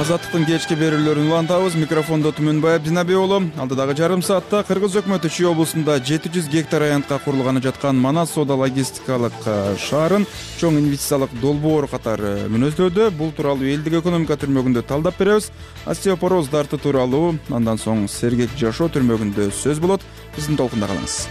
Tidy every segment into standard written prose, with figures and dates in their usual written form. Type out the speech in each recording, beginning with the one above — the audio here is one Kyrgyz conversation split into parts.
Азаттыктын кечки берүүлөрүн улантабыз. Микрофондо Түмөнбаев Динабек уулу. Алдыдагы жарым саатта Кыргыз өкмөтү Чүй облусунда 700 гектар аянтка курулганы жаткан Манас соода логистикалык шаарын чоң инвестициялык долбоор катары мүнөздөөдө. Бул тууралуу элдик экономика түрмөгүндө талдап беребиз. Остеопороз дарты тууралуу, андан соң сергек жашоо түрмөгүндө сөз болот. Биздин толкунда калыңыз.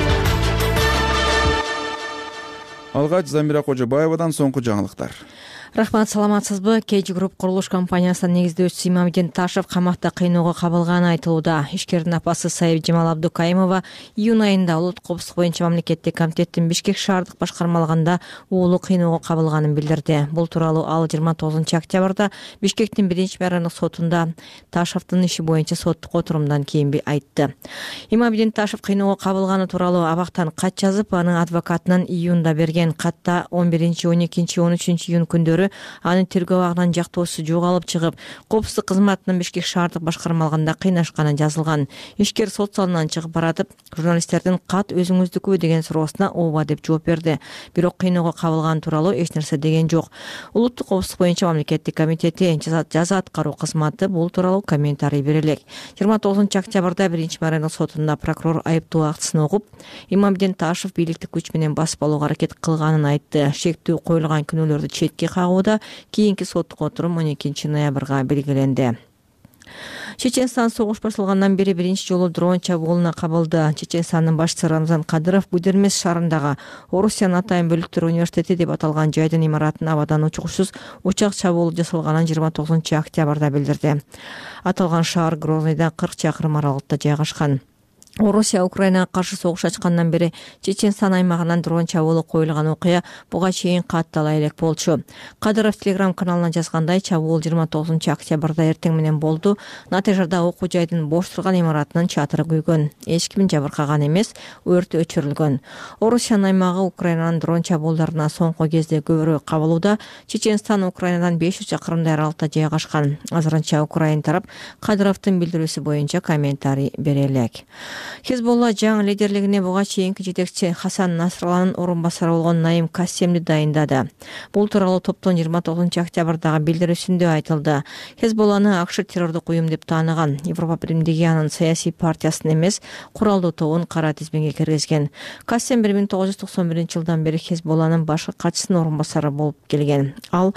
Алгач Замира Кожобаевадан соңку жаңылыктар. Рахмат, саламатсызбы? KG Group курулуш компаниясынын негиздөөчүсү Имамидин Ташев камакта кыйноого кабылганы айтылууда. Ишкердин апасы Сайып Жемал Абдукаимова июнь айында улуттук коопсуздук боюнча мамлекеттик комитеттин Бишкек шаардык башкармалыгында уулу кыйноого кабылганын билдирди. Бул тууралуу ал 29-октябрда Бишкектин 1-мэрдик сотунда Ташевдин иши боюнча соттук отурумдан кийин айтты. Имамидин Ташев кыйноого кабылганы тууралуу абактан кат жазып, анын адвокатынан июнда берген катта 11, 12, 13 июнь күндөрү анын тергөө абагынан жактоосу жоголуп чыгып, коопсуздук кызматынын Бишкек шаардык башкармалыгында кыйнашканы жазылган. Ишкер сот залынан чыгып баратып, журналисттердин кат өзүңүздүкү деген суроосуна ооба деп жооп берди. Бирок кыйноого кабылган тууралуу эч нерсе деген жок. Улуттук коопсуздук боюнча мамлекеттик комитети жаза аткаруу кызматы бул тууралуу комментарий бере элек. 29-октябрда 1-мэрдик сотунда прокурор айыптоо актысын окуп, Имамидин Ташев бийликтик күч менен басып алууга аракет кылганын айтты. Шектүү коюлган күнөөлөрдү четке кагууда кийинки соттук отурум 12 ноябрга белгиленди. Чеченстан согуш башталгандан бери биринчи жолу дрон чабуулуна кабылды. Чеченстандын башчысы Рамзан Кадыров Будермес шаарындагы Орусиянын Атайын бөлүктөр университети деп аталган жайдын имаратын абадан учкучсуз учак чабуул жасалганын 29-октябрда билдирди. Аталган шаар Грозныйдан 40 чакырым аралыкта жайгашкан. Орусия Украинага каршы согуш ачкандан бери Чеченстан аймагынан дрон чабуулу коюлган окуя буга чейин каттала элек болчу. Кадыров Telegram каналына жазгандай, чабуул 29-октябрда эртең менен болду. Натыйжада окуу жайдын бош турган имаратынын чатыры күйгөн. Эч ким жабыркаган эмес, өрт өчүрүлгөн. Орусиянын аймагы Украинанын дрон чабуулдарына соңку кезде көбүрөөк кабылууда. Чеченстан Украинадан 500 чакырымдай аралыкта жайгашкан. Азырынча Украин тарап Кадыровдун билдирүүсү боюнча комментарий бере элек. Хизбулла жаңы лидерлигине буга чейинки жетекчи Хасан Насралланын орун басары болгон Наим Кассемди дайындады. Бул тууралуу топтун 29-октябрдагы билдирүүсүндө айтылды. Хизбулланы АКШ террордук уюм деп тааныган. Европа биримдиги анын саясий партиясын эмес, куралдуу тобун кара тизмеге киргизген. Кассем 1991-жылдан бери Хизбулланын башкы катчысынын орун басары болуп келген. Ал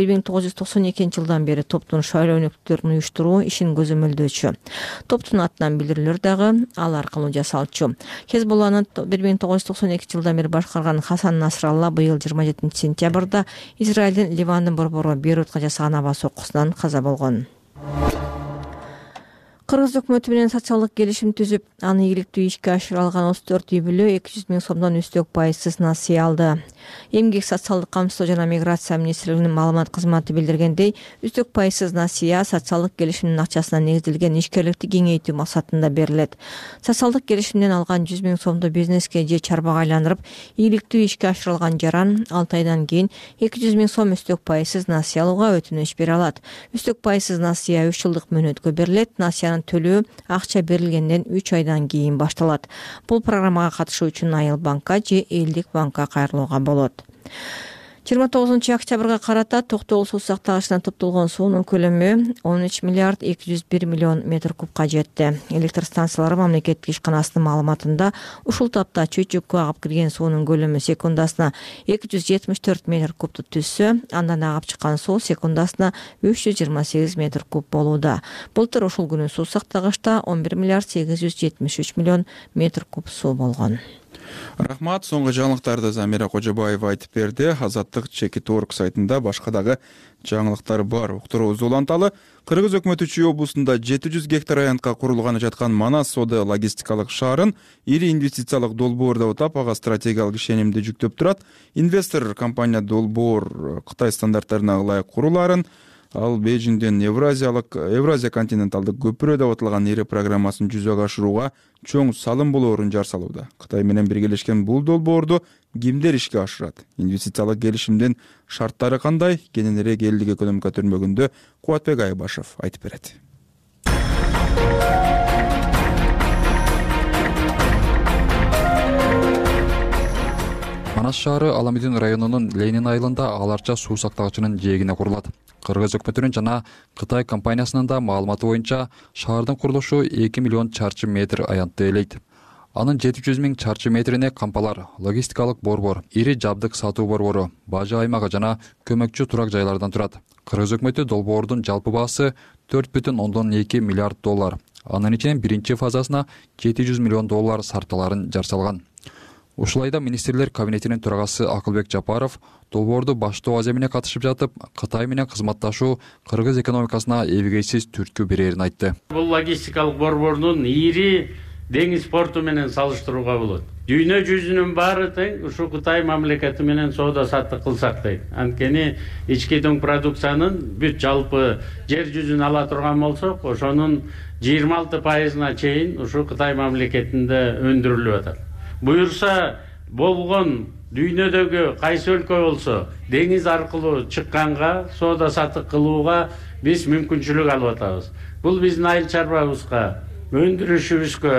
1992-жылдан бери топтун шайлоо өнөктүлөрүн уюштуруу ишин көзөмөлдөөчү. Топтун атынан билдирүүлөр дагы ал аркылуу жасалчу. Хизбулланы 1992-жылдан бери башкарган Хасан Насралла быйыл 27-сентябрда Израилдин Ливандын борбору Бейрутка жасаган аба соккусунан каза болгон. Кыргыз өкмөтү менен социалдык келишим түзүп, аны ийгиликтүү ишке ашыра алган 34 үй бүлө 200 миң сомдон үстөк пайызсыз насыя алды. Эмгек социалдык камсыздоо жана миграция министрлигинин маалымат кызматы билдиргендей, үстөк пайызсыз насыя социалдык келишимдин акчасына негизделген ишкерликти кеңейтүү максатында берилет. Социалдык келишимден алган 100 миң сомду бизнеске же чарбага айландырып, ийгиликтүү ишке ашырылган жаран 6 айдан кийин 200 миң сом үстөк пайызсыз насыя алууга өтүнүч бере алат. Үстөк пайызсыз насыя 3 жылдык мөөнөткө берилет. Насыянын төлөө акча берилгенден 3 айдан кийин башталат. Бул программага катышуу үчүн Айыл банкка же Элдик банкка кайрылууга болот. 29-октябрга карата Токтогул суу сактагычынан топтолгон суунун көлөмү 13 миллиард 201 миллион метр кубка жетти. Электр станциялары мамлекеттик ишканасынын маалыматында ушул тапта чөйчөккө агып кирген суунун көлөмү секундасына 274 метр кубту түзсө, андан агып чыккан суу секундасына 328 метр куб болууда. Былтыр ушул күнү суу сактагычта 11 миллиард 873 миллион метр куб суу болгон. Рахмат, соңғы жаңылыктарды Замира Кожобаева айтып берди. Азаттык Чекит.орг сайтында башка дагы жаңылыктар бар. Уктуруубузду уланталы. Кыргыз өкмөтү Чүй облусунда 700 гектар аянтка курулганы жаткан Манас соода логистикалык шаарын ири инвестициялык долбоор деп атап, ага стратегиялык ишенимди жүктөп турат. Инвестор компания долбоор Кытай стандарттарына ылайык курулаарын, ал Бейжиңден Евразия континенталдык көпүрө деп аталган ири программасын жүзөгө ашырууга чоң салым болоорун жар салууда. Кытай менен биргелешкен бул долбоорду кимдер ишке ашырат? Инвестициялык келишимдин шарттары кандай? Кененирээк элдик экономика түрмөгүндө Кубатбек Айбашев айтып берет. Манас шаары Аламидин районунун Ленин айылында аларча суу сактагычынын жээгине курулат. Кыргыз өкмөтүнүн жана Кытай компаниясынын да маалыматы боюнча шаардын курулушу 2 миллион чарчы метр аянтты ээлейт. Анын 700 миң чарчы метрине кампалар, логистикалык борбор, ири жабдык сатуу борбору, бажы аймагы жана көмөкчү турак жайлардан турат. Кыргыз өкмөтү долбоордун жалпы баасы 4,2 миллиард доллар. Анын ичинен биринчи фазасына 700 миллион доллар сарталарын жарсалган. Ушулайда министрлер кабинетинин төрагасы Акылбек Жапаров долбоорду баштоо аземине катышып жатып, Кытай менен кызматташуу кыргыз экономикасына эбегейсиз түрткү берерин айтты. Бул логистикалык борбордун ири деңиз порту менен салыштырууга болот. Дүйнө жүзүнүн баары тең ушу Кытай мамлекети менен соода саттык кылсак дейт. Анткени ички дөң продукциянын бүт жалпы жер жүзүн ала турган болсок, ошонун 26%-на чейин ушу Кытай мамлекетинде өндүрүлүп атат. Буюрса болгон дүйнөдөгү кайсы өлкө болсо деңиз аркылуу чыкканга соода саттык кылууга биз мүмкүнчүлүк алып атабыз. Бул биздин айыл чарбабызга, өндүрүшүбүзгө,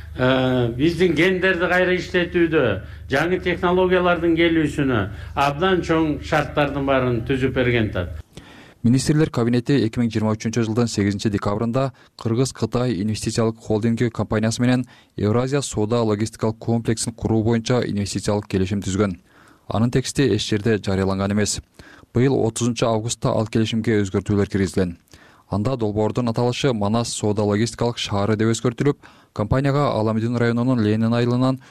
биздин гендерди кайра иштетүүдө, жаңы технологиялардын келүүсүнө абдан чоң шарттардын баарын түзүп берген атат. Министрлер кабинети 2023 жылдын 8 декабрында Кыргыз-Кытай инвестициялык холдинги компаниясы менен Евразия соода логистикалык комплексин куруу боюнча инвестициялык келишим түзгөн. Анын тексти эч жерде жарыяланган эмес. Быйыл 30 августта ал келишимге өзгөртүүлөр киргизилген. Анда долбоордун аталышы Манас соода логистикалык шаары деп өзгөртүлүп, компанияга Аламедин районунун Ленин айылынан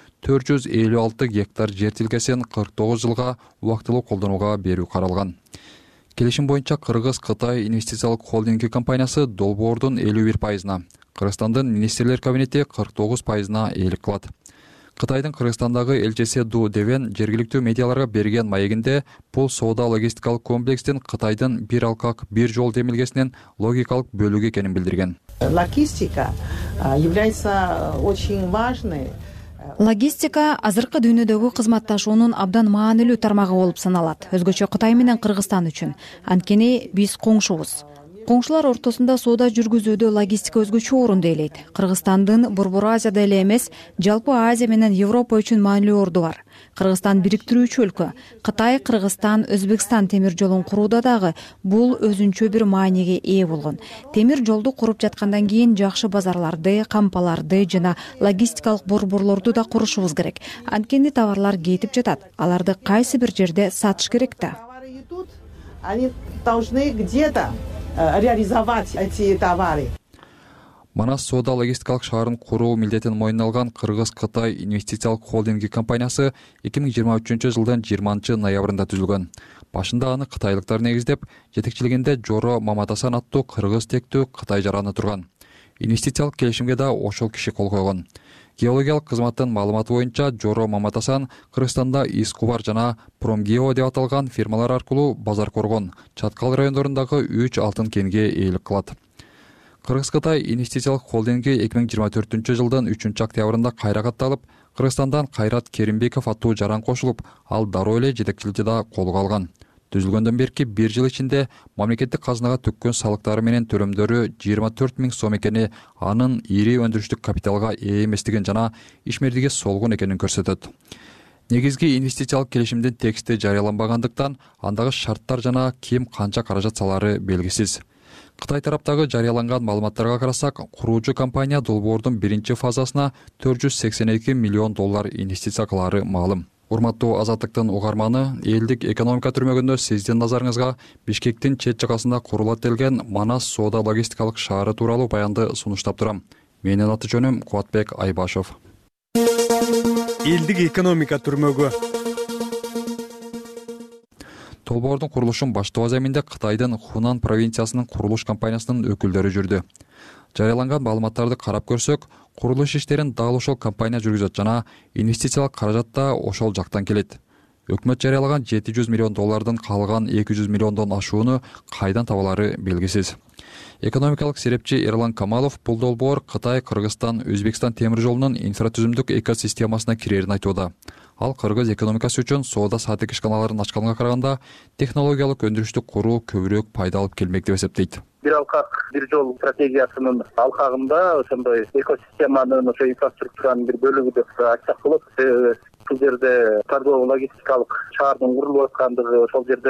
456 гектар жер тилкесин 49 жылга убактылуу колдонууга берүү каралган. Келишим боюнча Кыргыз-Кытай инвестициялык холдинги компаниясы долбоордун 51%-на, Кыргызстандын министрлер кабинети 49%-на ээлик кылат. Кытайдын Кыргызстандагы элчиси Ду Девен жергиликтүү медиаларга берген маегинде бул соода логистикалык комплекстин Кытайдын бир алкак, бир жол демилгесинин логикалык бөлүгү экенин билдирген. Логистика является очень важной. Логистика азыркы дүйнөдөгү кызматташуунун абдан маанилүү тармагы болуп саналат. Өзгөчө Кытай менен Кыргызстан үчүн. Анткени биз коңшубуз. Коңшулар ортосунда соода жүргүзүүдө логистика өзгөчө орунду ээлейт. Кыргызстандын Борбор Азияда эле эмес, жалпы Азия менен Европа үчүн маанилүү орду бар. Кыргызстан бириктирүүчү өлкө. Кытай, Кыргызстан, Өзбекстан темир жолун курууда дагы бул өзүнчө бир мааниге ээ болгон. Темир жолду куруп жаткандан кийин жакшы базарларды, кампаларды жана логистикалык борборлорду да курушубуз керек. Анткени товарлар кетип жатат. Аларды кайсы бир жерде сатыш керек да. Они должны где-то реализовать эти товары. Манас соода логистикалык шаарын куруу милдетин мойнуна алган Кыргыз-Кытай инвестициялык холдинги компаниясы 2023 жылдын 20 ноябрында түзүлгөн. Башында аны кытайлыктар негиздеп, жетекчилигинде Жоро Маматасан аттуу кыргыз тектүү Кытай жараны турган. Инвестициялык келишимге да ошол киши кол койгон. Геологиялык кызматтын маалыматы боюнча Жоро Маматасан Кыргызстанда Искубар жана Промгео деп аталган фирмалар аркылуу Базар Коргон, Чаткал райондорундагы 3 алтын кенге ээлик кылат. Кыргыз-Кытай инвестициялык холдинги 2024 жылдын 3 октябрында кайра катталып, Кыргызстандан Кайрат Керимбеков аттуу жаран кошулуп, ал дароо эле жетекчиликти да колго алган. Түзүлгөндөн берки 1 жыл ичинде мамлекеттик казынага төккөн салыктары менен төлөмдөрү 24 миң сом экени анын ири өндүрүштүк капиталга ээ эместигин жана ишмердиги солгун экенин көрсөтөт. Негизги инвестициялык келишимдин тексти жарыяланбагандыктан андагы шарттар жана ким канча каражат салары белгисиз. Кытай тараптагы жарыяланган маалыматтарга карасак, куруучу компания долбоордун биринчи фазасына 482 миллион доллар инвестиция кылары маалым. Урматтуу Азаттыктын угарманы, элдик экономика түрмөгүндө сиздин назарыңызга Бишкектин чет жагасында курулат делген Манас соода логистикалык шаары тууралуу баянды сунуштап турам. Менин аты жөнүм Кубатбек Айбашев. Элдик экономика түрмөгү. Долбоордун курулушун баштоо аземинде Кытайдын Хунан провинциясынын курулуш компаниясынын өкүлдөрү жүрдү. Жарыяланган маалыматтарды карап көрсөк, курулуш иштерин дал ошол компания жүргүзөт жана инвестициялык каражат да ошол жактан келет. Өкмөт жарыялаган 700 миллион доллардын калган 200 миллиондон ашууну кайдан табалары белгисиз. Экономикалык серепчи Эрлан Камалов бул долбоор Кытай, Кыргызстан, Өзбекстан темир жолунун инфратүзүмдүк экосистемасына кирерин айтууда. Ал кыргыз экономикасы үчүн соода сааттык ишканаларын ачканга караганда технологиялык өндүрүштү куруу көбүрөөк пайда алып келмек деп эсептейт. Бир алкак, бир жол стратегиясынын алкагында ошондой экосистеманын, ошо инфраструктуранын бир бөлүгү деп айтсак болот. Бул жерде торгово-логистикалык шаардын курулуп аткандыгы, ошол жерде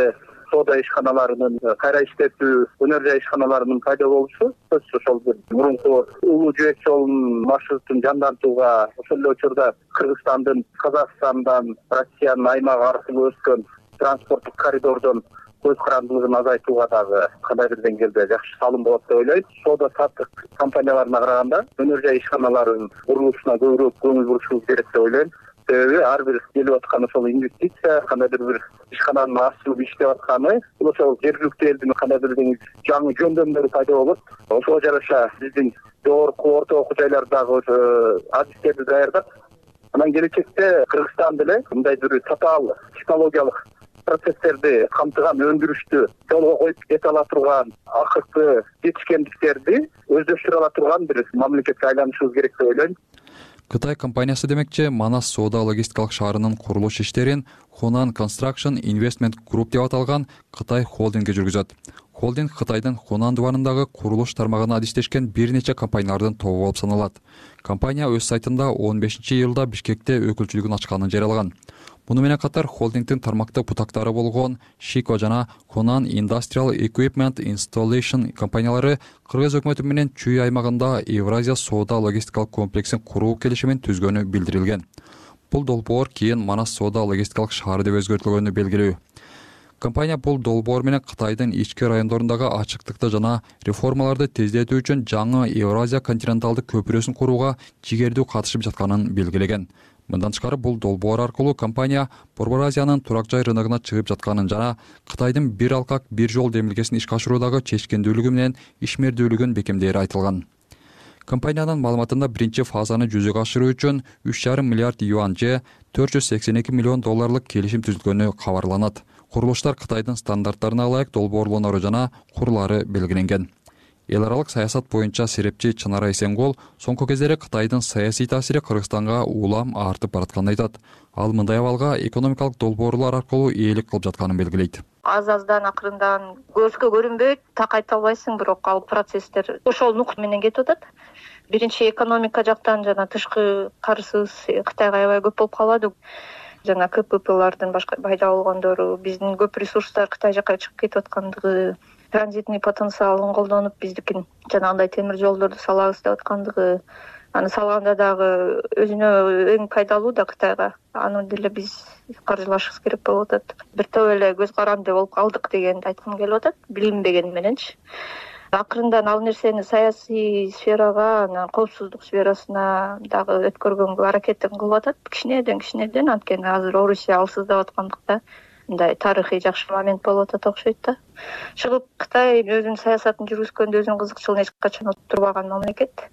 соода ишканаларынын кайра иштетүү, өнөр жай ишканаларынын пайда болушу сөзсүз ошол бир мурунку улуу жибек жолунун маршрутун жандантууга, ошол эле учурда Кыргызстандын, Казакстандан, Россиянын аймагы аркылуу өткөн транспорттук коридордон көз карандылыгын азайтууга дагы кандайдыр деңгээлде жакшы салым болот деп ойлойм. Соода саттык компанияларына караганда өнөр жай ишканаларынын курулушуна көбүрөөк көңүл бурушубуз керек деп ойлойм. Себеби ар бир келип аткан ошол инвестиция, кандайдыр бир ишкананын ачылып иштеп атканы, бул ошол жергиликтүү элдин кандайдыр жаңы жөндөмдөрү пайда болот. Ошого жараша биздин жогорку орто окуу жайлардагы адистерди даярдап, анан келечекте Кыргызстан деле мындай бир татаал технологиялык процесстерди камтыган өндүрүштү жолго коюп кете ала турган, акыркы жетишкендиктерди өздөштүрө ала турган бир мамлекетке айланышыбыз керек деп ойлойм. Кытай компаниясы демекчи, Манас соода логистикалык шаарынын курулуш иштерин Hunan Construction Investment Group деп аталган Кытай холдинги жүргүзөт. Холдинг Кытайдын Хунан дубарындагы курулуш тармагына адистешкен бир нече компаниялардын тобу болуп саналат. Компания өз сайтында 15-июлда Бишкекте өкүлчүлүгүн ачканын жарыялаган. Муну менен катар холдингдин тармактык бутактары болгон Shiko жана Hunan Industrial Equipment Installation компаниялары Кыргыз өкмөтү менен Чүй аймагында Евразия соода логистикалык комплексин куруу келишимин түзгөнү билдирилген. Бул долбоор кийин Манас соода логистикалык шаары деп өзгөртүлгөнү белгилүү. Компания бул долбоор менен Кытайдын ички райондорундагы ачыктыкты жана реформаларды тездетүү үчүн жаңы Евразия континенталдык көпүрөсүн курууга жигердүү катышып жатканын белгилеген. Мындан тышкары бул долбоор аркылуу компания Борбор Азиянын турак жай рыногуна чыгып жатканын жана Кытайдын бир алкак бир жол демилгесин ишке ашыруудагы чечкендүүлүгү менен ишмердүүлүгүн бекемдээри айтылган. Компаниянын маалыматында биринчи фазаны жүзөгө ашыруу үчүн 3,5 миллиард юань же $482 миллион келишим түзүлгөнү кабарланат. Курулуштар Кытайдын стандарттарына ылайык долбоорлонору жана курлары белгиленген. Эл аралык саясат боюнча серепчи Чынара Эсенгол соңку кездери Кытайдын саясий таасири Кыргызстанга улам артып баратканын айтат. Ал мындай абалга экономикалык долбоорлор аркылуу ээлик кылып жатканын белгилейт. Аз-аздан акырындан көзгө көрүнбөйт, так айта албайсың, бирок ал процесстер ошол нукт менен кетип атат. Биринчи экономика жактан жана тышкы карызыбыз Кытайга аябай көп болуп калады. Жана КППлардын башка пайда болгондору, биздин көп ресурстар Кытай жакка чыгып кетип аткандыгы, транзитный потенциалын колдонуп биздикин жанагындай темир жолдорду салабыз деп аткандыгы, аны салганда дагы өзүнө эң пайдалуу да Кытайга. Аны деле биз каржылашыбыз керек болуп атат. Бир топ эле көз каранды болуп калдык дегенди айткым келип атат, билинбеген мененчи. Акырындан ал нерсени саясий сферага, анан коопсуздук сферасына дагы өткөргөнгө аракетин кылып атат. Кичинеден, анткени азыр Орусия алсыздап аткандыкта мындай тарыхый жакшы момент болуп атат окшойт да. Чыгып Кытай өзүнүн саясатын жүргүзгөндө өзүнүн кызыкчылыгын эч качан турбаган мамлекет.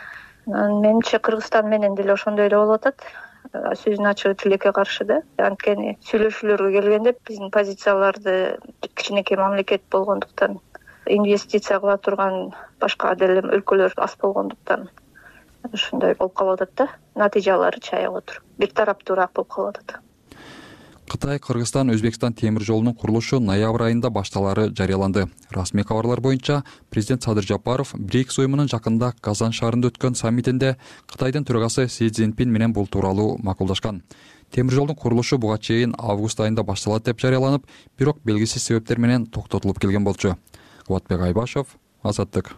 Менимче Кыргызстан менен деле ошондой эле болуп атат. Сөзүн ачыгы тилекке каршы да. Анткени сүйлөшүүлөргө келгенде биздин позицияларды кичинекей мамлекет болгондуктан, инвестиция кыла турган башка деле өлкөлөр аз болгондуктан ушундай болуп калып атат да. Натыйжалары чаяп отур. Бир тараптуураак болуп калып атат. Кытай, Кыргызстан, Өзбекстан темир жолунун курулушу ноябрь айында башталары жарыяланды. Расмий кабарлар боюнча президент Садыр Жапаров БРИКС уюмунун жакында Казан шаарында өткөн саммитинде Кытайдын төрагасы Си Цзиньпин менен бул тууралуу макулдашкан. Темир жолдун курулушу буга чейин август айында башталат деп жарыяланып, бирок белгисиз себептер менен токтотулуп келген болчу. Кубатбек Айбашев, Азаттык.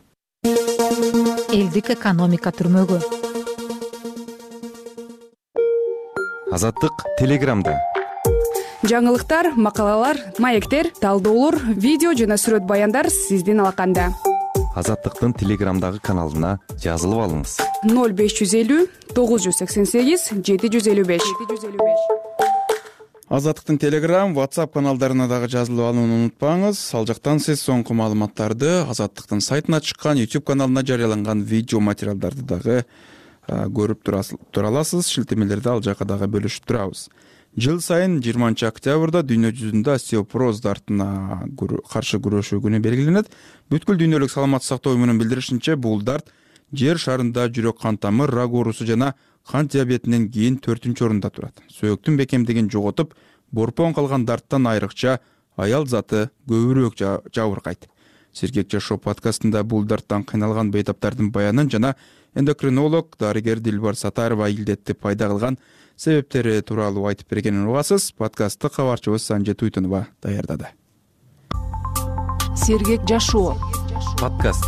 Элдик экономика түрмөгү. Азаттык Телеграмда. Жаңылыктар, макалалар, маектер, талдоолор, видео жана сүрөт баяндар сиздин алаканда. Азаттыктын Телеграмдагы каналына жазылып алыңыз. 0550 988 755. Азаттыктын Телеграм, WhatsApp каналдарына дагы жазылып алууну унутпаңыз. Ал жактан сиз соңку маалыматтарды Азаттыктын сайтына чыккан, YouTube каналына жарыяланган видео материалдарды дагы көрүп тура аласыз. Шилтемелерди ал жака дагы бөлүшүп турабыз. Жыл сайын 20 октябрда дүйнө жүзүндө остеопороз дартына каршы күрөшүү күнү белгиленет. Бүткүл дүйнөлүк саламаттык сактоо уюмунун билдиришинче, бул дарт жер шарында жүрөк кан тамыр, рак оорусу жана кант диабетинен кийин 4-орунда турат. Сөөктүн бекемдигин жоготуп, борпон калган дарттан айрыкча аял заты көбүрөөк жабыркайт. Сергек жашоо подкастында бул дарттан кыйналган бейтаптардын баянын жана эндокринолог дарыгер Дилбар Сатарова илдетти пайда кылган себептери тууралуу айтып бергенин угасыз. Подкастты кабарчыбыз Санжет Уйтунова даярдады. Сергек жашоо подкаст.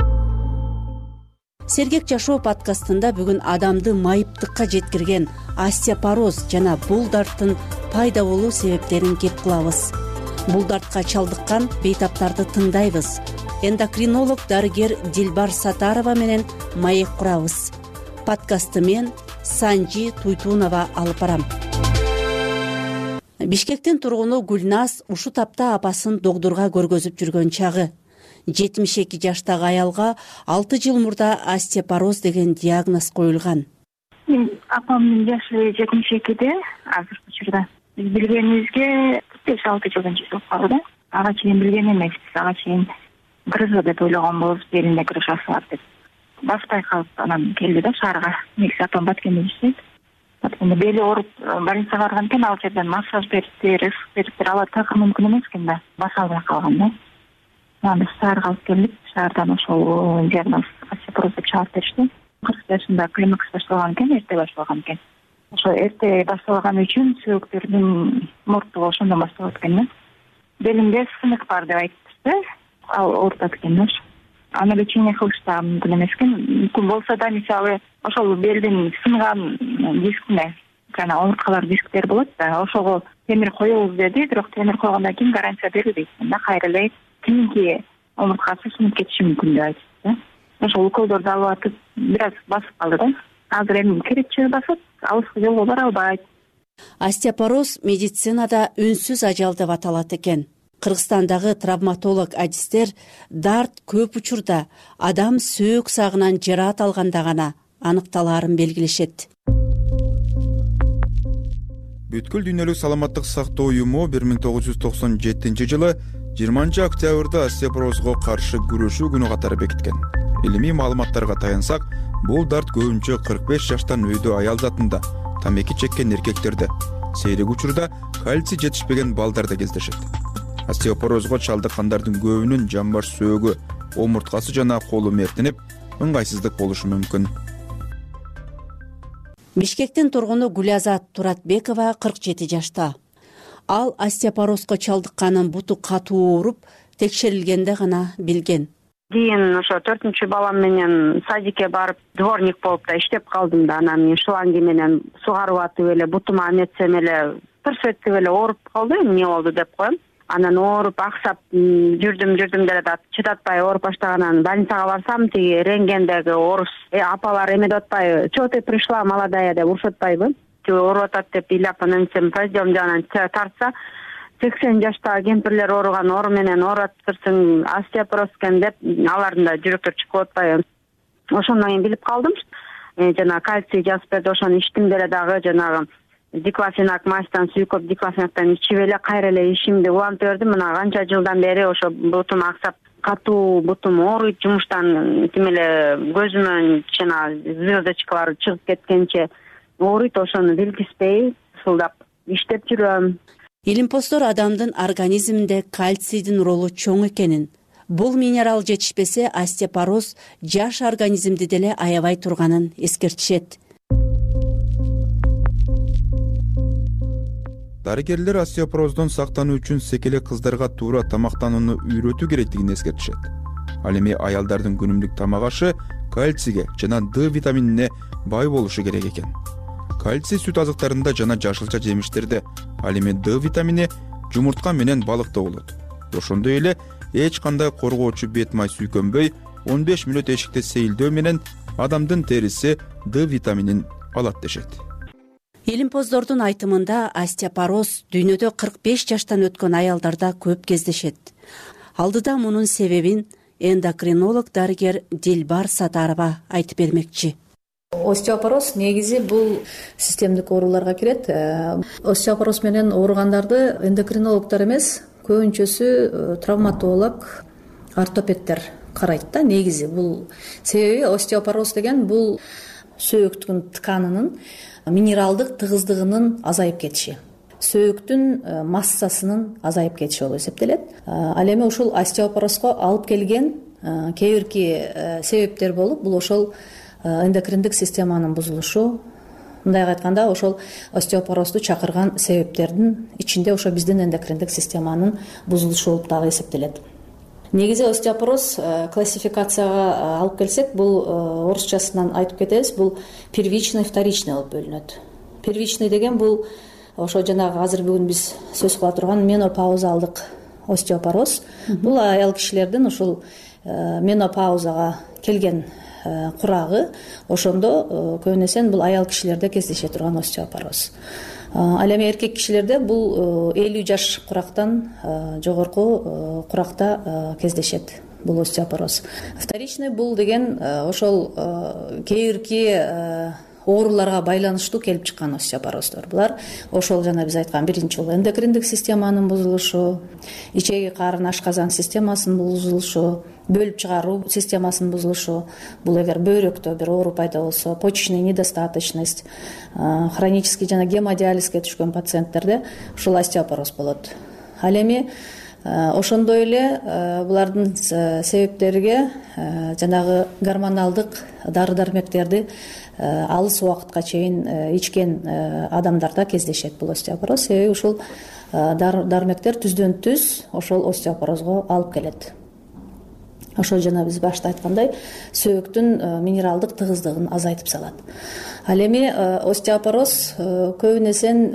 Сергек жашоо подкастында бүгүн адамды майыптыкка жеткирген остеопороз жана бул дарттын пайда болуу себептерин кеп кылабыз. Бул дартка чалдыккан бейтаптарды тыңдайбыз. Эндокринолог дарыгер Дилбар Сатарова менен маек курабыз. Подкастты мен Санжи Туйтунова алып барам. Бишкектин тургуну Гүлназ ушу тапта апасын докторго көргөзүп жүргөн чагы. 72 жаштагы аялга 6 жыл мурда остеопороз деген диагноз коюлган. Апамдын жашы 72-де азыркы учурда. Биз билгенибизге 5-6 жылдан болуп калды. Ага чейин билген эмеспиз. Ага чейин грыжа деп ойлогонбуз, белине грыжа бар деп. Баспай калып анан келди да шаарга. Негизи апам Баткенде иштейт. Баткенде бели ооруп больницага барган экен, ал жерден массаж бериптир, ысык бериптир. Ала такыр мүмкүн эмес экен да. Баса албай калган да. Анан шаарга алып келдик. Шаардан ошол диагноз остеопороз деп чыгарып беришти. 40 жашында климакс башталган экен, эрте башталган экен. Ошо эрте башталган үчүн сөөктөрдүн мурттугу ошондон башталат экен да. Белимде сынык бар деп айтышты. Ал оорутат экен да. Аны лечение кылыш да мүмкүн эмес экен. Мүмкүн болсо да мисалы ошол белдин сынган дискине жана омурткалар дисктер болот да, ошого темир коебуз деди, бирок темир койгондон кийин гарантия берилбейт да, кайра эле кийинки омурткасы сынып кетиши мүмкүн деп айтышты да. Ошол уколдорду алып атып бир аз басып калды да. Азыр эми керекчи басат, алыскы жолго бара албайт. Остеопороз медицинада үнсүз ажал деп аталат экен. Кыргызстандагы травматолог адистер дарт көп учурда адам сөөк сагынан жараат алганда гана аныкталаарын белгилешет. Бүткүл дүйнөлүк саламаттык сактоо уюму 1997 жылы 20 октябрда остеопорозго каршы күрөшүү күнү катары бекиткен. Илимий маалыматтарга таянсак, бул дарт көбүнчө 45 жаштан өйдө аял затында, тамеки чеккен эркектерде, сейрек учурда кальций жетишпеген балдарда кездешет. Остеопорозго чалдыккандардын көбүнүн жамбаш сөөгү, омурткасы жана колу мертинип, ыңгайсыздык болушу мүмкүн. Бишкектин тургуну Гүлазат Туратбекова 47 жашта. Ал остеопорозго чалдыкканын буту катуу ооруп, текшерилгенде гана билген. Кийин ошо 4-чү балам менен садикке барып, дворник болуп да иштеп калдым да, анан мен шланги менен сугарып атып эле бутума эметсем эле тырс этип эле ооруп калды, эмне болду деп коем. Анан ооруп аксап жүрдүм деле да чыдатпай ооруп баштаганан больницага барсам, тиги рентгендеги орус апалар эме деп атпайбы, чего ты пришла молодая деп урушуп атпайбы, ооруп атат деп ыйлап анан позитивный жагынан тартса 80 жаштагы кемпирлер ооруган оору менен ооруптырсың, остеопороз экен деп алардын да жүрөктөрү чыгып атпайбы. Ошондон кийин билип калдым. Жана кальций жазып берди, ошону ичтим деле дагы, жанагы диклофенак мастан сүйкөп диклофенактан ичип эле кайра эле ишимди улантып бердим. Мына канча жылдан бери ошо бутум аксап, катуу бутум ооруйт, жумуштан тим эле көзүмөн жана звездочкалар чыгып кеткенче ооруйт, ошону билгизбей ысылдап иштеп жүрөм. Илимпоздор адамдын организминде кальцийдин ролу чоң экенин, бул минерал жетишпесе остеопороз жаш организмди деле аябай турганын эскертишет. Дарыгерлер остеопороздон сактануу үчүн секелек кыздарга туура тамактанууну үйрөтүү керектигин эскертишет. Ал эми аялдардын күнүмдүк тамак ашы кальцийге жана Д витаминине бай болушу керек экен. Кальций сүт азыктарында жана жашылча жемиштерде, ал эми Д витамини жумуртка менен балыкта болот. Ошондой эле эч кандай коргоочу бет май сүйкөнбөй 15 мүнөт эшикте сейилдөө менен адамдын териси Д витаминин алат дешет. Илимпоздордун айтымында остеопороз дүйнөдө 45 жаштан өткөн аялдарда көп кездешет. Алдыда мунун себебин эндокринолог дарыгер Дилбар Сатарова айтып бермекчи. Остеопороз негизи бул системдик ооруларга кирет. Остеопороз менен ооругандарды эндокринологдор эмес, көбүнчөсү травматолог, ортопедтер карайт да. Негизи бул себеби остеопороз деген бул сөөктүн тканынын минералдык тыгыздыгынын азайып кетиши, сөөктүн массасынын азайып кетиши болуп эсептелет. Ал эми ушул остеопорозго алып келген кээ бирки себептер болуп, бул ошол эндокриндик системанын бузулушу. Мындайга айтканда, ошол остеопорозду чакырган себептердин ичинде ошо биздин эндокриндик системанын бузулушу болуп дагы эсептелет. негизи остеопороз классификацияга алып келсек, бул орусчасынан айтып кетебиз, бул первичный, вторичный болуп бөлүнөт. Первичный деген бул ошо жанагы азыр бүгүн биз сөз кыла турган менопаузалдык остеопороз. Бул аял кишилердин ушул менопаузага келген курагы, ошондо көбүнесе бул аял кишилерде кездеше турган остеопороз. Ал эми эркек кишилерде бул 50 жаш курактан жогорку куракта кездешет бул остеопороз. Вторичный бул деген ошол кээ бирки ооруларга байланыштуу келип чыккан остеопороздор. Булар ошол жана биз айткан биринчи жолу эндокриндик системанын бузулушу, ичеги карын ашказан системасынын бузулушу, бөлүп чыгаруу системасынын бузулушу. Бул эгер бөйрөктө бир оору пайда болсо, почечный недостаточность, хронический жана гемодиализге түшкөн пациенттерде ушул остеопороз болот. Ал эми ошондой эле булардын себептериге жанагы гормоналдык дары-дармектерди алыс убакытка чейин ичкен адамдарда кездешет бул остеопороз. Себеби ушул дармектер түздөн-түз ошол остеопорозго алып келет. Ошол жана биз башта айткандай сөөктүн минералдык тыгыздыгын азайтып салат. Ал эми остеопороз көбүнесен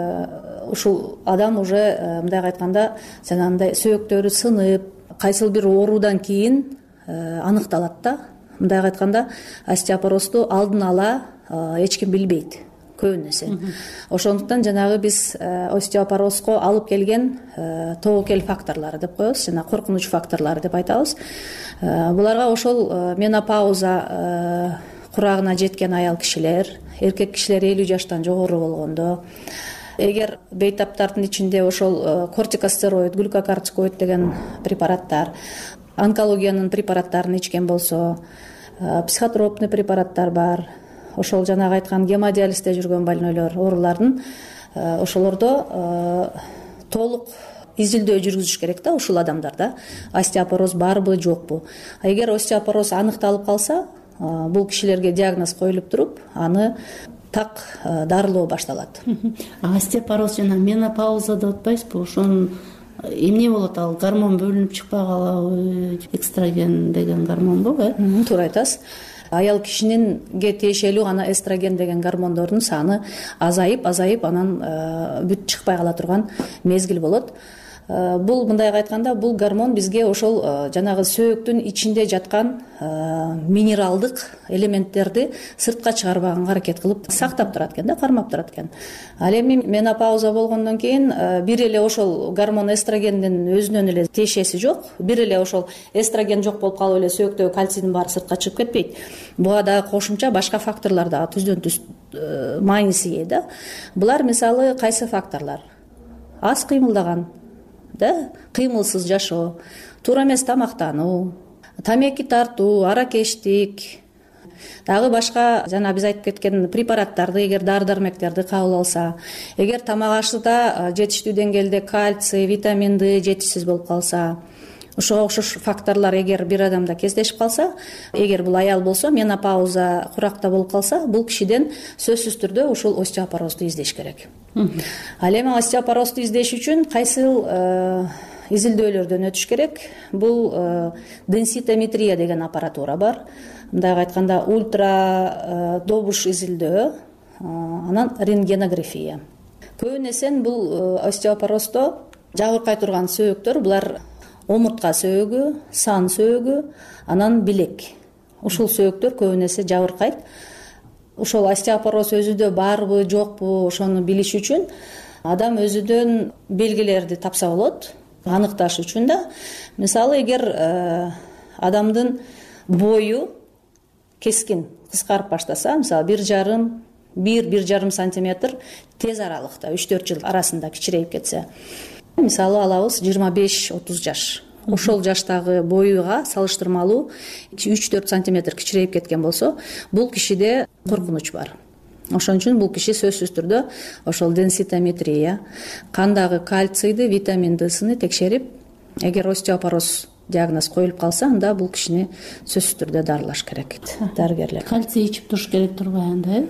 ушул адам уже мындайга айтканда жанагындай сөөктөрү сынып, кайсыл бир оорудан кийин аныкталат да. Мындайга айтканда остеопорозду алдын ала эч ким билбейт көбүнесе. Ошондуктан жанагы биз остеопорозго алып келген тобокел факторлору деп коебуз, жана коркунуч факторлору деп айтабыз. Буларга ошол менопауза курагына жеткен аял кишилер, эркек кишилер 50 жаштан жогору болгондо, эгер бейтаптардын ичинде ошол кортикостероид, глюкокортикоид деген препараттар, онкологиянын препараттарын ичкен болсо, психотропный препараттар бар, ошол жанагы айткан гемодиализде жүргөн больнойлор, оорулардын ошолордо толук изилдөө жүргүзүш керек да ушул адамдарда остеопороз барбы жокпу. Эгер остеопороз аныкталып калса, бул кишилерге диагноз коюлуп туруп, аны так дарылоо башталат. Остеопороз жана менопауза деп атпайсызбы? Ошонун эмне болот? Ал гормон бөлүнүп чыкпай калабы? Экстраген деген гормонбу? Туура айтасыз. Аял кишининге тиешелүү гана эстроген деген гормондордун саны азайып анан бүт чыкпай кала турган мезгил болот. Бул мындайга айтканда бул гормон бизге ошол жанагы сөөктүн ичинде жаткан минералдык элементтерди сыртка чыгарбаганга аракет кылып сактап турат экен да, кармап турат экен. Ал эми менопауза болгондон кийин бир эле ошол гормон эстрогендин өзүнөн эле тиешеси жок. Бир эле ошол эстроген жок болуп калып эле сөөктөгү кальцийдин баары сыртка чыгып кетпейт. Буга дагы кошумча башка факторлор дагы түздөн-түз мааниси ээ да. Булар мисалы кайсы факторлор? Аз кыймылдаган, кыймылсыз жашоо, туура эмес тамактануу, тамеки тартуу, аракештик, дагы башка жана биз айтып кеткен препараттарды, эгер дары-дармектерди кабыл алса, эгер тамак ашууда жетиштүү деңгээлде кальций, витамин D жетишсиз болуп калса, ошого окшош факторлор эгер бир адамда кездешип калса, эгер бул аял болсо, менопауза куракта болуп калса, бул кишиден сөзсүз түрдө ушул остеопорозду издеш керек. Ал эми остеопорозду издеш үчүн кайсыл изилдөөлөрдөн өтүш керек? Бул денситометрия деген аппаратура бар. Мындайга айтканда ультра добуш изилдөө, анан рентгенография. Көбүнесен бул остеопороздо жабыркай турган сөөктөр, булар омуртка сөөгү, сан сөөгү, анан билек. Ушул сөөктөр көбүнесе жабыркайт. Ошол остеопороз өзүдө барбы, жокпу, ошону билиш үчүн адам өзүдөн белгилерди тапса болот, аныкташ үчүн да. Мисалы, эгер адамдын бою кескин кыскарып баштаса, мисалы 1,5 сантиметр тез аралыкта 3-4 жыл арасында кичирейип кетсе, мисалы алабыз 25-30 жаш. Ошол жаштагы боюга салыштырмалуу 3-4 сантиметр кичирейип кеткен болсо, бул кишиде коркунуч бар. Ошон үчүн бул киши сөзсүз түрдө ошол денситометрия, кандагы кальцийди, витамин Д'сыны текшерип, эгер остеопороз диагноз коюлуп калса, анда бул кишини сөзсүз түрдө дарылаш керек. Дарыгерлер кальций ичип туруш керек турбайбы анда?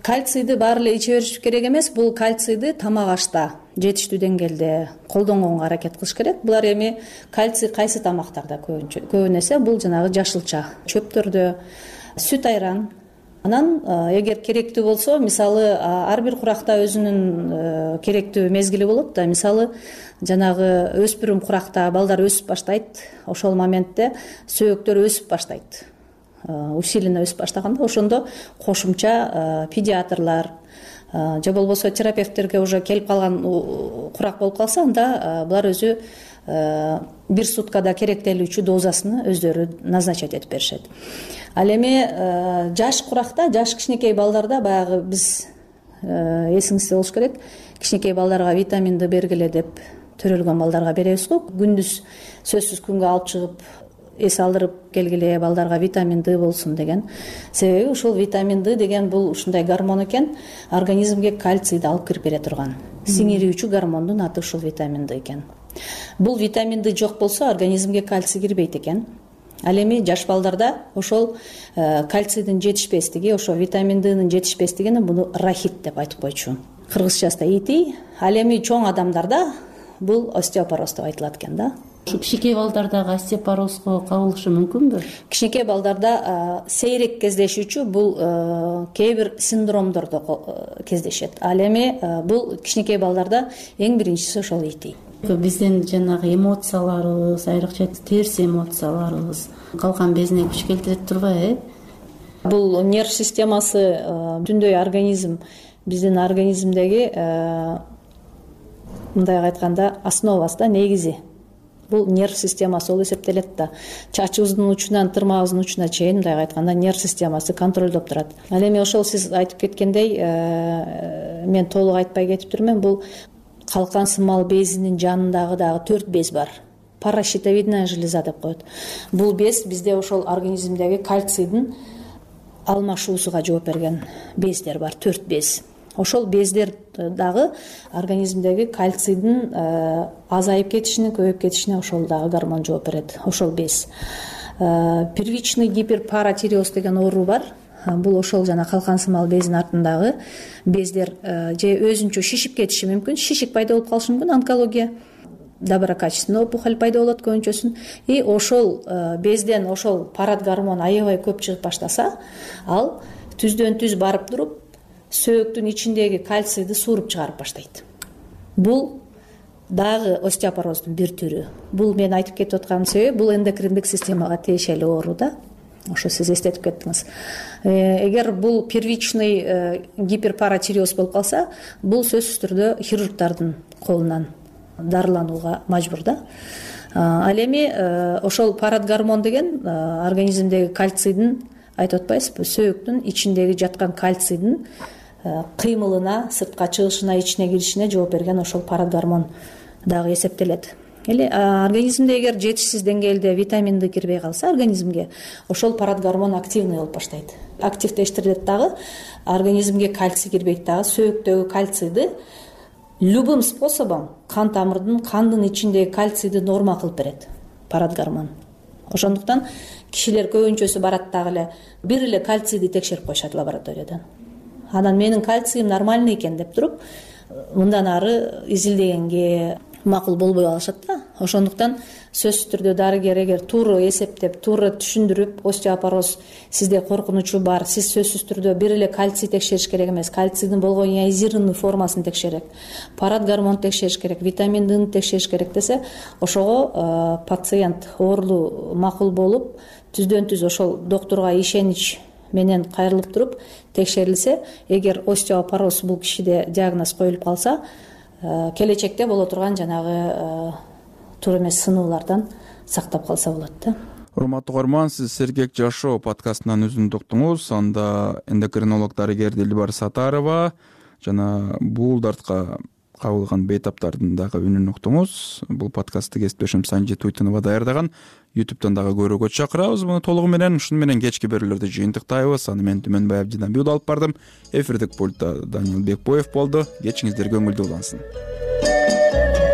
кальцийди баары эле иче бериш керек эмес. Бул кальцийди тамак ашта жетиштүү деңгээлде колдонгонго аракет кылыш керек. Булар эми кальций кайсы тамактарда көбүн эсе бул жанагы жашылча чөптөрдө, сүт айран. Анан эгер керектүү болсо, мисалы ар бир куракта өзүнүн керектүү мезгили болот да. Мисалы жанагы өспүрүм куракта балдар өсүп баштайт, ошол моментте сөөктөр өсүп баштайт, усиленно өсүп баштаганда, ошондо кошумча педиатрлар же болбосо терапевттерге уже келип калган курак болуп калса, анда булар өзү бир суткада керектелүүчү дозасын өздөрү назначать этип беришет. Ал эми жаш куракта, жаш кичинекей балдарда баягы биз эсиңизде болуш керек, кичинекей балдарга витамин Д бергиле деп төрөлгөн балдарга беребиз го. Күндүз сөзсүз күнгө алып чыгып эс алдырып келгиле, балдарга витамин Д болсун деген. Себеби ушул витамин Д деген бул ушундай гормон экен, организмге кальцийди алып кирип бере турган. Сиңирүүчү гормондун аты ушул витамин Д экен. Бул витамин Д жок болсо организмге кальций кирбейт экен. Ал эми жаш балдарда ошол кальцийдин жетишпестиги, ошол витамин Днын жетишпестигине буну рахит деп айтып койчу. Кыргызчасы ити. Ал эми чоң адамдарда бул остеопороз деп айтылат экен да. Кичинекей балдардагы остеопорозго кабылышы мүмкүнбү? Кичинекей балдарда сейрек кездешүүчү бул кээ бир синдромдордо кездешет. Ал эми бул кичинекей балдарда эң биринчиси ошол ити. Биздин жанагы эмоцияларыбыз, айрыкча терс эмоцияларыбыз калкан безине күч келтире турбайбы? Бул нерв системасы түндөй организм, биздин организмдеги мындай айтканда основасы да, негизи. Бул нерв системасы болуп эсептелет да. Чачыбыздын учунан тырмагыбыздын учуна чейин мындай айтканда нерв системасы контролдоп турат. Ал эми ошол сиз айтып кеткендей, мен толук айтпай кетиптирмин, бул калкан сымал безинин жанындагы дагы 4 без бар. Паращитовидная железа деп коет. Бул без бизде ошол организмдеги кальцийдин алмашуусуга жооп берген бездер бар, 4 без. Ошол бездер дагы организмдеги кальцийдин азайып кетишине, көбөйүп кетишине ошол дагы гормон жооп берет, ошол без. Первичный гиперпаратиреоз деген оору бар. Бул ошол жана калкан сымал безин артындагы бездер же өзүнчө шишип кетиши мүмкүн, шишик пайда болуп калышы мүмкүн, онкология, доброкачественный опухоль пайда болот көбүнчөсүн. И ошол безден ошол парат гормон аябай көп чыгып баштаса, ал түздөн түз барып туруп сөөктүн ичиндеги кальцийди сууруп чыгарып баштайт. Бул дагы остеопороздун бир түрү. Бул мен айтып кетип атканым себеби, бул эндокриндик системага тиешелүү оору да. Ошо сиз эстетип кеттиңиз. Эгер бул первичный гиперпаратиреоз болуп калса, бул сөзсүз түрдө хирургдардын колунан дарыланууга мажбур да. Ал эми ошол парат гормон деген организмдеги кальцийдин, айтып атпайсызбы, сөөктүн ичиндеги жаткан кальцийдин кыймылына, сыртка чыгышына, ичине киришине жооп берген ошол парат гормон дагы эсептелет. Или организмде эгер жетишсиз деңгээлде витамин Д кирбей калса организмге, ошол парат гормон активный болуп баштайт. Активдештирилет дагы, организмге кальций кирбейт дагы, сөөктөгү кальцийди любым способом кандын ичиндеги кальцийди норма кылып берет парат гормон. Ошондуктан кишилер көбүнчөсү барат дагы эле бир эле кальцийди текшерип коюшат лабораториядан. Анан менин кальциym нормальный экен деп туруп, мындан ары изилдегенге макул болбой калышат да. Ошондуктан сөзсүз түрдө дарыгер эгер туура эсептеп, туура түшүндүрүп, остеопороз сизде коркунучу бар, сиз сөзсүз түрдө бир эле кальций текшериш керек эмес, кальцийдин болгон ионизированный формасын текшерет, парат гормон текшериш керек, витамин Дны текшериш керек десе, ошого пациент оорулуу макул болуп, түздөн түз ошол доктурга ишенич менен кайрылып туруп текшерилсе, эгер остеопороз бул кишиде диагноз коюлуп калса, келечекте боло турган жанагы туура эмес сынуулардан сактап калса болот да. Урматтуу угарман, сиз Сергек жашоо подкастынан үзүндү уктуңуз. Анда эндокринолог дарыгер Дилбар Сатарова жана бул дартка кабылган бейтаптардын дагы үнүн уктуңуз. Бул подкастты кесиптешим Санжи Туйтунова даярдаган. YouTube'дан дагы көрүүгө чакырабыз. Муну толугу менен ушуну менен кечки берүүлөрдү жыйынтыктайбыз. Аны мен Түмөнбай Абдидан бийуд алып бардым. Эфирдик пультта Данил Бекбоев болду. Кечиңиздер көңүлдүү улансын.